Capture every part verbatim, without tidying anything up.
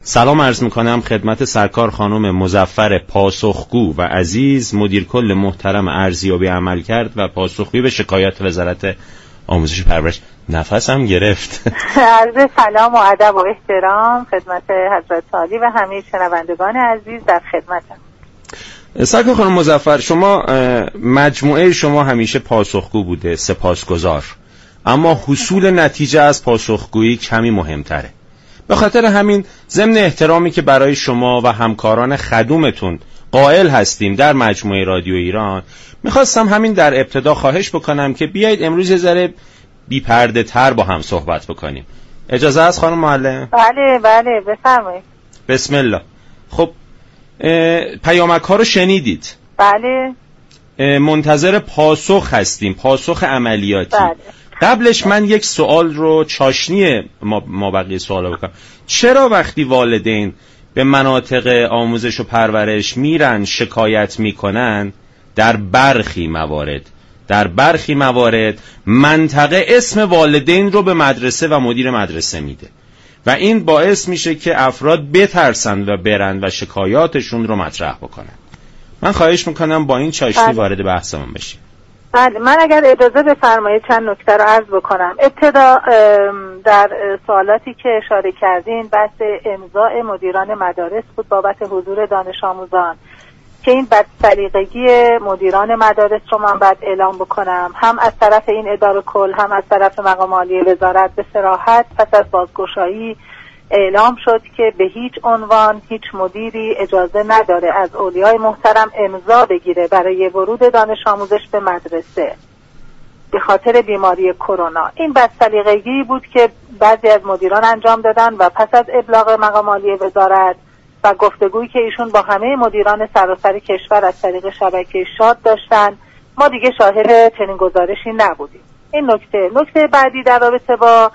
سلام عرض میکنم خدمت سرکار خانم مظفر پاسخگو و عزیز، مدیر کل محترم ارزیابی عملکرد و پاسخگویی به شکایات وزارت آموزش و پرورش. نفسم گرفت. عرض سلام و ادب و احترام خدمت حضرت عالی و همه شنوندگان عزیز در خدمتم. سرکار خانم مظفر، شما مجموعه شما همیشه پاسخگو بوده، سپاسگزار، اما حصول نتیجه از پاسخگویی کمی مهمتره. به خاطر همین ضمن احترامی که برای شما و همکاران خدومتون قائل هستیم در مجموعه رادیو ایران، میخواستم همین در ابتدا خواهش بکنم که بیایید امروز یه ذره بی پرده تر با هم صحبت بکنیم. اجازه است خانم معلم؟ بله بله بفرمایید. بسم الله. خب پیامک ها رو شنیدید؟ بله. منتظر پاسخ هستیم، پاسخ عملیاتی. بله. قبلش من یک سوال رو چاشنی ما, ما بقیه سوالا بکنم. چرا وقتی والدین به مناطق آموزش و پرورش میرن شکایت میکنن، در برخی موارد در برخی موارد منطقه اسم والدین رو به مدرسه و مدیر مدرسه میده و این باعث میشه که افراد بترسن و برن و شکایاتشون رو مطرح بکنن؟ من خواهش میکنم با این چاشنی وارد بحثمون بشیم. بله، من اگر اجازه بفرمایید چند نکته رو عرض بکنم. ابتدا در سوالاتی که اشاره کردین بحث امضاء مدیران مدارس بود بابت حضور دانش آموزان، که این بدسلیقگی مدیران مدارس رو من باید اعلام بکنم، هم از طرف این اداره کل هم از طرف مقام عالی وزارت به صراحت پس از بازگشایی اعلام شد که به هیچ عنوان هیچ مدیری اجازه نداره از اولیای محترم امضا بگیره برای ورود دانش آموزش به مدرسه به خاطر بیماری کرونا. این بدسلیقگی بود که بعضی از مدیران انجام دادن و پس از ابلاغ مقام عالی وزارت و گفتگویی که ایشون با همه مدیران سراسر کشور از طریق شبکه شاد داشتن، ما دیگه شاهد چنین گزارشی نبودیم. این نکته. نکته بعدی در رابطه با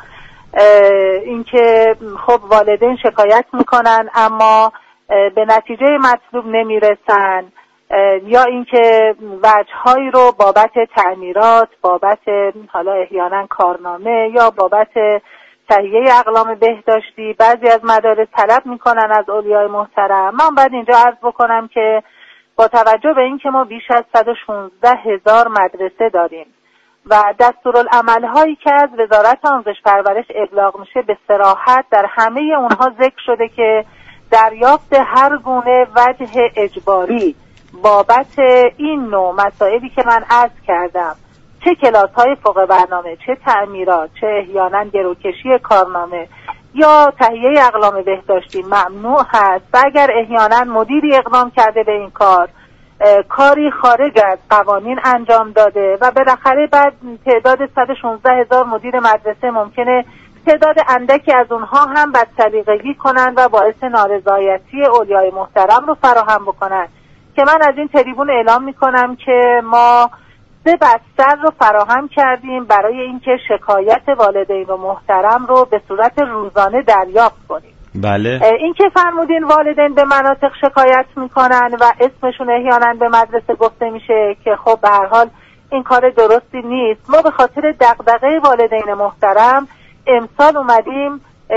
اینکه خب والدین شکایت میکنن اما به نتیجه مطلوب نمیرسن، یا اینکه وجه‌هایی رو بابت تعمیرات، بابت حالا احیانا کارنامه یا بابت تهیه اقلام بهداشتی بعضی از مدارس طلب میکنن از اولیای محترم. من باید اینجا عرض بکنم که با توجه به اینکه ما بیش از صد و شانزده هزار مدرسه داریم و دستورالعمل هایی که از وزارت آموزش پرورش ابلاغ میشه به صراحت در همه اونها ذکر شده که دریافت هر گونه وجه اجباری بابت این نوع مسائلی که من عرض کردم، چه کلاس های فوق برنامه، چه تعمیرات، چه احیانا گروکشی کارنامه یا تهیه اقلام بهداشتی ممنوع هست و اگر احیانا مدیری اقدام کرده به این کار، کاری خارج از قوانین انجام داده و بالاخره بعد تعداد صد و شانزده هزار مدیر مدرسه ممکنه تعداد اندکی از اونها هم بدسلیقگی کنن و باعث نارضایتی اولیای محترم رو فراهم بکنن، که من از این تریبون اعلام میکنم که ما سه بستر رو فراهم کردیم برای اینکه شکایت والدین و محترم رو به صورت روزانه دریافت کنیم. بله. این که فرمودین والدین به مناطق شکایت میکنن و اسمشون احیانا به مدرسه گفته میشه که خب به هر حال این کار درستی نیست. ما به خاطر دغدغه والدین محترم امسال اومدیم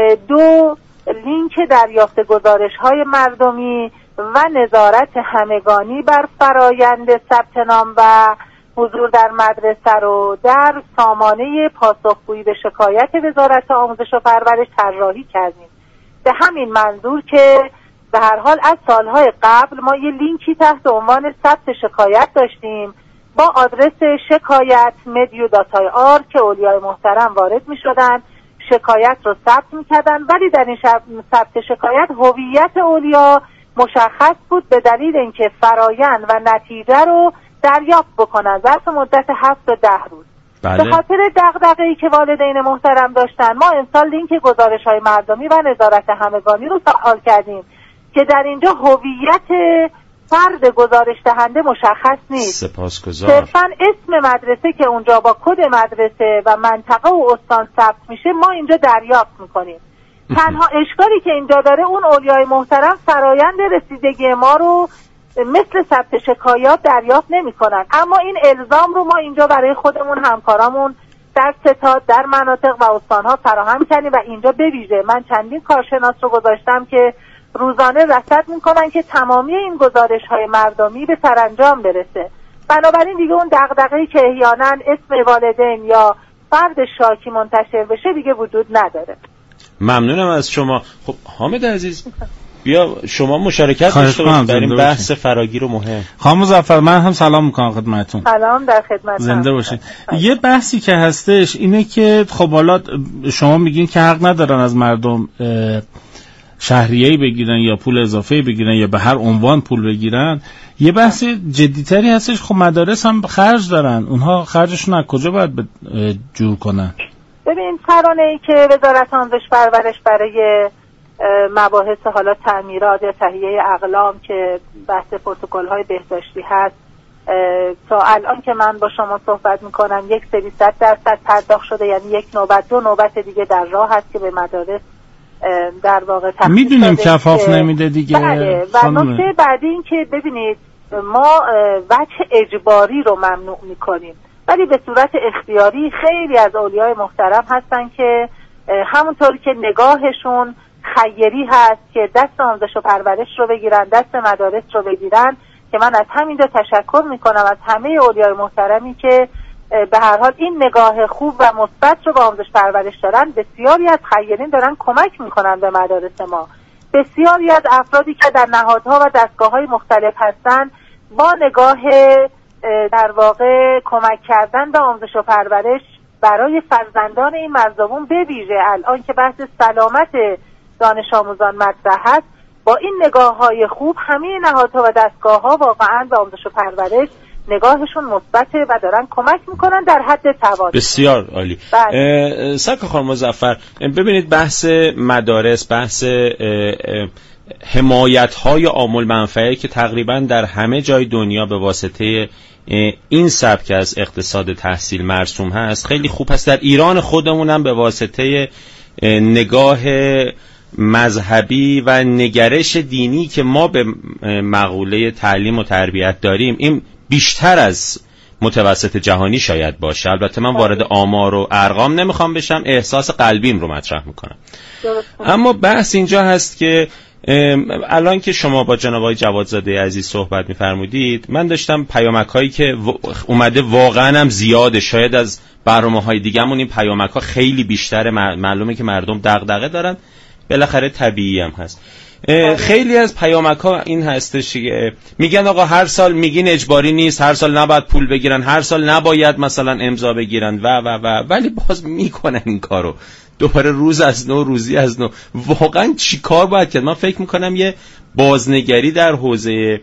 دو لینک دریافت گزارش های مردمی و نظارت همگانی بر فرایند ثبت نام و حضور در مدرسه رو در سامانه پاسخگویی به شکایت وزارت آموزش و پرورش طراحی کردیم، به همین منظور که به هر حال از سالهای قبل ما یه لینکی تحت عنوان ثبت شکایت داشتیم با آدرس شکایت مدیو داتای آر که اولیای محترم وارد می شدن، شکایت رو ثبت می کردن، ولی در این ثبت شکایت هویت اولیا مشخص بود به دلیل اینکه فرایند و نتیجه رو دریافت بکنن ظرف مدت هفت تا ده روز. بله. به خاطر دغدغه‌ای که والدین محترم داشتن ما امسال لینک گزارش‌های مردمی و نظارت همگانی رو فعال کردیم که در اینجا هویت فرد گزارش دهنده مشخص نیست. سپاسگزار. صرفاً اسم مدرسه که اونجا با کد مدرسه و منطقه و استان ثبت میشه ما اینجا دریافت میکنیم. تنها اشکالی که اینجا داره اون اولیای محترم فرایند رسیدگی ما رو مثل ثبت شکایات دریافت نمی کنن، اما این الزام رو ما اینجا برای خودمون همکارامون در ستاد در مناطق و استانها فراهم کردیم و اینجا به ویژه من چندین کارشناس رو گذاشتم که روزانه رصد میکنن که تمامی این گزارش‌های مردمی به سرانجام برسه. بنابراین دیگه اون دغدغه‌ای که احیانا اسم والدین یا فرد شاکی منتشر بشه دیگه وجود نداره. ممنونم از شما. خب حامد عزیز بیا شما مشارکت داشته باشید در این بحث فراگیر و مهم. خانم مظفر من هم سلام میکنم خدمتتون. سلام، در خدمتم. زنده باشید. یه بحثی که هستش اینه که خب حالا شما میگین که حق ندارن از مردم شهریه‌ای بگیرن یا پول اضافه‌ای بگیرن یا به هر عنوان پول بگیرن. یه بحث جدی‌تری هستش، خب مدارس هم خرج دارن، اونها خرجشون از کجا باید جور کنن؟ ببین ترانه‌ای که وزارت آموزش پرورش برای مباحث حالا تعمیرات یا تهیه اقلام که بحث پروتکل‌های بهداشتی هست تا الان که من با شما صحبت میکنم یک سری صد درصد پرداخت شده، یعنی یک نوبت دو نوبت دیگه در راه هست که به مدارس در واقع میدونیم کفاف نمیده دیگه. بله. و نکته بعدی این که ببینید ما وجه اجباری رو ممنوع میکنیم ولی به صورت اختیاری خیلی از اولیای محترم هستن که همونطوری که نگاهشون خیری هست که دست آموزش و پرورش رو بگیرن، دست مدارس رو بگیرن، که من از همینجا تشکر میکنم از همه اولیای محترمی که به هر حال این نگاه خوب و مثبت رو به آموزش پرورش دارن. بسیاری از خیرین دارن کمک میکنن به مدارس ما. بسیاری از افرادی که در نهادها و دستگاه‌های مختلف هستن با نگاه در واقع کمک کردن به آموزش و پرورش برای فرزندان این مظلوم به ویژه الان که بحث سلامت دانش آموزان مطرح هست، با این نگاه‌های خوب همه نهادها و دستگاه‌ها واقعاً به آموزش و پرورش نگاهشون مثبته و دارن کمک میکنن در حد توان. بسیار عالی. سرکار خانم مظفر ببینید بحث مدارس، بحث حمایت‌های عامل منفعه که تقریباً در همه جای دنیا به واسطه این سبک از اقتصاد تحصیل مرسوم هست خیلی خوب هست. در ایران خودمون هم به واسطه نگاه مذهبی و نگرش دینی که ما به مقوله تعلیم و تربیت داریم این بیشتر از متوسط جهانی شاید باشه. البته من وارد آمار و ارقام نمیخوام بشم، احساس قلبیم رو مطرح میکنم. اما بحث اینجا هست که الان که شما با جناب آقای جوادزاده عزیز صحبت میفرمودید من داشتم پیامک هایی که اومده واقعا هم زیاده، شاید از برنامه‌های دیگه‌مون این پیامک ها خیلی بیشتره، معلومه که مردم دغدغه دارن، بالاخره طبیعی هم هست. خیلی از پیامک ها این هستش میگن آقا هر سال میگین اجباری نیست، هر سال نباید پول بگیرن، هر سال نباید مثلا امضا بگیرن و و و ولی باز میکنن این کارو دوباره روز از نو روزی از نو. واقعا چی کار باید کرد؟ من فکر میکنم یه بازنگری در حوزه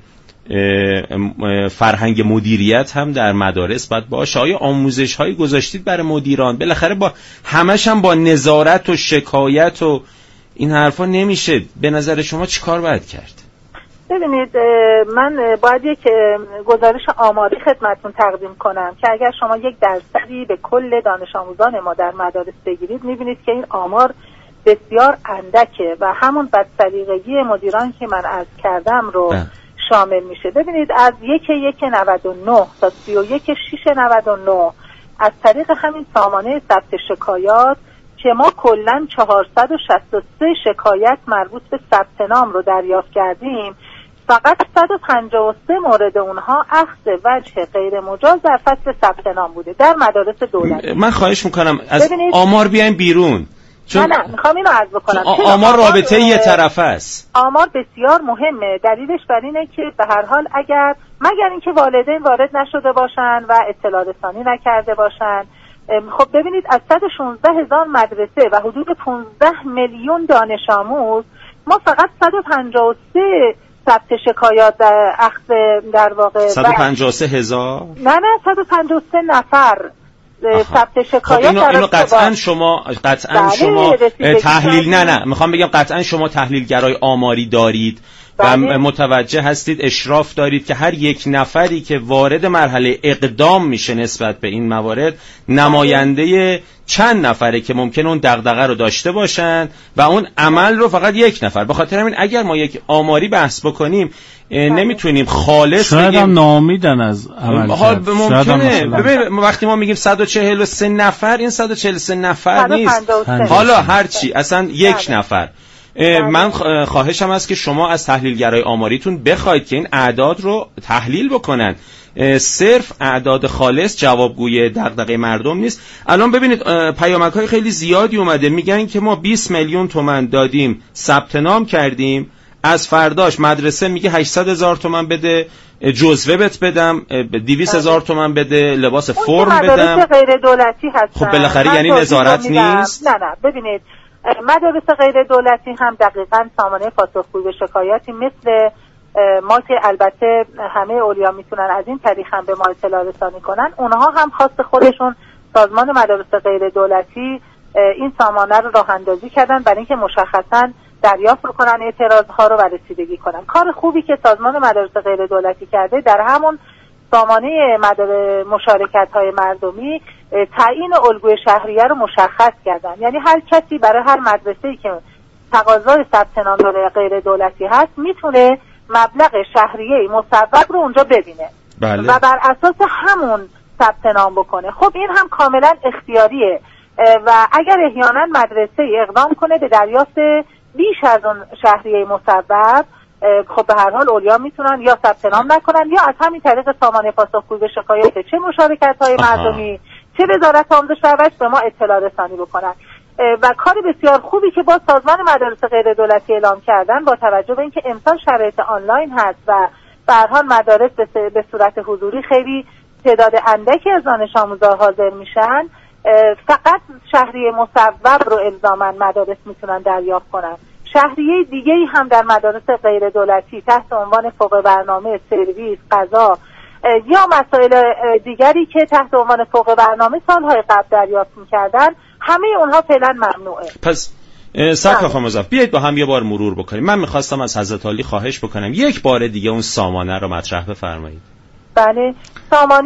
فرهنگ مدیریت هم در مدارس باید باشه. آیا آموزش هایی گذاشتید برای مدیران؟ بالاخره با همش هم با نظارت و شکایت و این حرفا نمیشه. به نظر شما چی کار باید کرد؟ ببینید من باید یک گزارش آماری خدمتتون تقدیم کنم که اگر شما یک درصدی به کل دانش آموزان ما در مدارس بگیرید میبینید که این آمار بسیار اندکه و همون بدسلیقگی مدیران که من عرض کردم رو ده. شامل میشه. ببینید از یک یک نود و نه تا سی و یک شش نود و نه از طریق همین سامانه ثبت شکایات که ما کلاً چهارصد و شصت و سه شکایت مربوط به ثبت نام رو دریافت کردیم، فقط صد و پنجاه و سه مورد اونها اخذ وجه غیر مجاز در فصل ثبت نام بوده در مدارس دولتی. من خواهش میکنم از آمار بیاین بیرون. چون نه نه میخوام اینو عرض بکنم. آمار رابطه یه طرفه است. آمار بسیار مهمه. دلیلش بر اینه که به هر حال اگر مگر اینکه والدین وارد نشده باشن و اطلاع رسانی نکرده باشن، خب ببینید از صد و شانزده هزار مدرسه و حدود پانزده میلیون دانش آموز ما فقط صد و پنجاه و سه ثبت شکایات در اخذ در واقع صد و پنجاه و سه هزار نه نه صد و پنجاه و سه نفر ثبت شکایات. خب اینو, اینو قطعا شما قطعا شما تحلیل نه نه میخوام بگم قطعا شما تحلیلگرای آماری دارید و متوجه هستید، اشراف دارید که هر یک نفری که وارد مرحله اقدام میشه نسبت به این موارد نماینده چند نفره که ممکن اون دغدغه رو داشته باشن و اون عمل رو فقط یک نفر. به خاطر همین اگر ما یک آماری بحث بکنیم نمیتونیم خالص شاید هم ناامیدن از عمل کرد. ممکنه ببین وقتی ما میگیم صد و چهل و سه نفر، این صد و چهل و سه نفر نیست، حالا هرچی اصلا یک نفر. من خواهشم است که شما از تحلیلگرای آماریتون بخواید که این اعداد رو تحلیل بکنن. صرف اعداد خالص جوابگوی دغدغه مردم نیست. الان ببینید پیامک‌های خیلی زیادی اومده میگن که ما بیست میلیون تومان دادیم، ثبت نام کردیم، از فرداش مدرسه میگه هشتصد هزار تومان بده، جزوه بت بدم، دویست هزار تومان بده، لباس فرم بدم. مدارس غیر دولتی هستن. خب بالاخره یعنی نظارت نیست؟ نه نه ببینید مدارس غیر دولتی هم دقیقاً سامانه پاسخگویی به شکایاتی مثل ما که البته همه اولیا میتونن از این طریق هم به ما اطلاع رسانی کنن، اونها هم خواست خودشون سازمان مدارس غیر دولتی این سامانه رو راه اندازی کردن برای اینکه مشخصاً دریافت کنن اعتراضها رو و رسیدگی کنن. کار خوبی که سازمان مدارس غیر دولتی کرده در همون سامانه مدار مشارکت‌های مردمی تعیین الگوی شهریه رو مشخص کردن. یعنی هر کسی برای هر مدرسه‌ای که تقاضای ثبت نام داره غیر دولتی هست میتونه مبلغ شهریه مصوب رو اونجا ببینه بله. و بر اساس همون ثبت نام بکنه. خب این هم کاملا اختیاریه و اگر احیانا مدرسه اقدام کنه به دریافت بیش از اون شهریه مصوب، خب به هر حال اولیا میتونن یا ثبت نام نکنن یا از همین طریق سامانه پاسخگویی به شکایات چه مشارکت‌های مردمی چه وزارت آموزش و پرورش به ما اطلاع رسانی بکنن. و کار بسیار خوبی که با سازمان مدارس غیر دولتی اعلام کردن با توجه به اینکه امسال شرایط آنلاین هست و به هر حال مدارس به صورت حضوری خیلی تعداد اندکی از دانش آموزها حاضر میشن، فقط شهریه مصوب رو الزاما مدارس میتونن دریافت کنن. شهریه دیگه‌ای هم در مدارس غیر دولتی تحت عنوان فوق برنامه، سرویس، غذا یا مسائل دیگری که تحت عنوان فوق برنامه سالهای قبل دریافت می‌کردن، همه اونها فعلا ممنوعه. پس سرکار خانم مظفر بیایید با هم یه بار مرور بکنیم. من می‌خواستم از حضرت عالی خواهش بکنم یک بار دیگه اون سامانه رو مطرح بفرمایید. بله، سامانه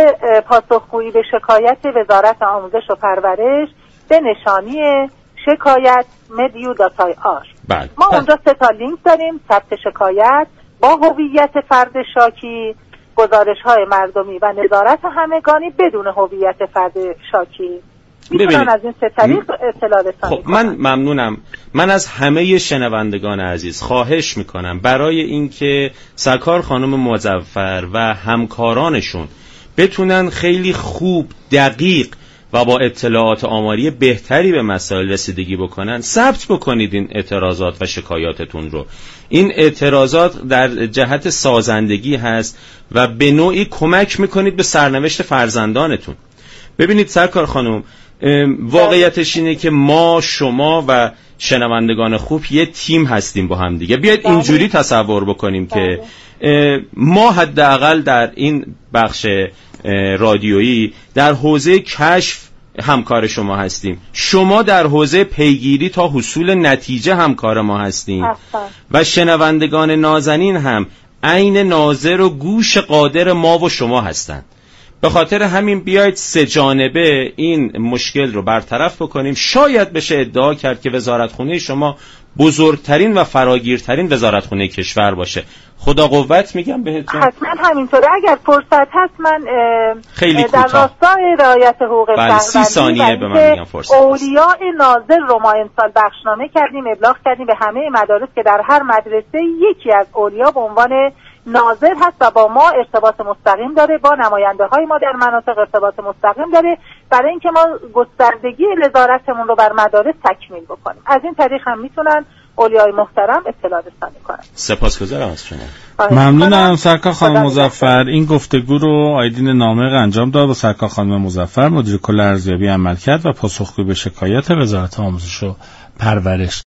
پاسخگویی به شکایت وزارت آموزش و پرورش به نشانی شکایت مدیو داتای آر. بله. ما اونجا سه تا لینک داریم: ثبت شکایت، با هویت فرد شاکی، گزارش‌های مردمی و نظارت همگانی بدون هویت فرد شاکی. میتونن از این سه طریق اطلاع رسانی خب من ممنونم. من از همه شنوندگان عزیز خواهش میکنم برای اینکه سرکار خانم مظفر و همکارانشون بتونن خیلی خوب، دقیق و با اطلاعات آماری بهتری به مسائل رسیدگی بکنن، ثبت بکنید این اعتراضات و شکایاتتون رو. این اعتراضات در جهت سازندگی هست و به نوعی کمک میکنید به سرنوشت فرزندانتون. ببینید سرکار خانم، واقعیتش اینه که ما، شما و شنوندگان خوب یه تیم هستیم با هم دیگه. بیاید اینجوری تصور بکنیم که ما حداقل در این بخش رادیویی در حوزه کشف همکار شما هستیم، شما در حوزه پیگیری تا حصول نتیجه همکار ما هستیم و شنوندگان نازنین هم عین ناظر و گوش قادر ما و شما هستند. به خاطر همین بیایید سه جانبه این مشکل رو برطرف بکنیم. شاید بشه ادعا کرد که وزارتخونه شما بزرگترین و فراگیرترین وزارتخونه کشور باشه. خدا قوت میگم بهتون. حتما همینطوره. اگر فرصت هست من خیلی در راستای رعایت حقوق شهروندی سی ثانیه به من میگم فرصت. اولیاء ناظر رو ما امسال بخشنامه کردیم، ابلاغ کردیم به همه مدارس که در هر مدرسه یکی از اولیاء به عنوان ناظر هست و با ما ارتباط مستقیم داره، با نماینده های ما در مناطق ارتباط مستقیم داره برای اینکه ما گستردگی نظارتمون رو بر مدارس تکمیل بکنیم. از این طریق هم میتونن اولیای محترم اطلاع رسانی کنن. سپاسگزارم از شما. ممنونم سرکار خانم مظفر. این گفتگو رو آیدین نامق انجام داد با سرکار خانم مظفر، مدیر کل ارزیابی عملکرد و پاسخگویی به شکایات وزارت آموزش و پرورش.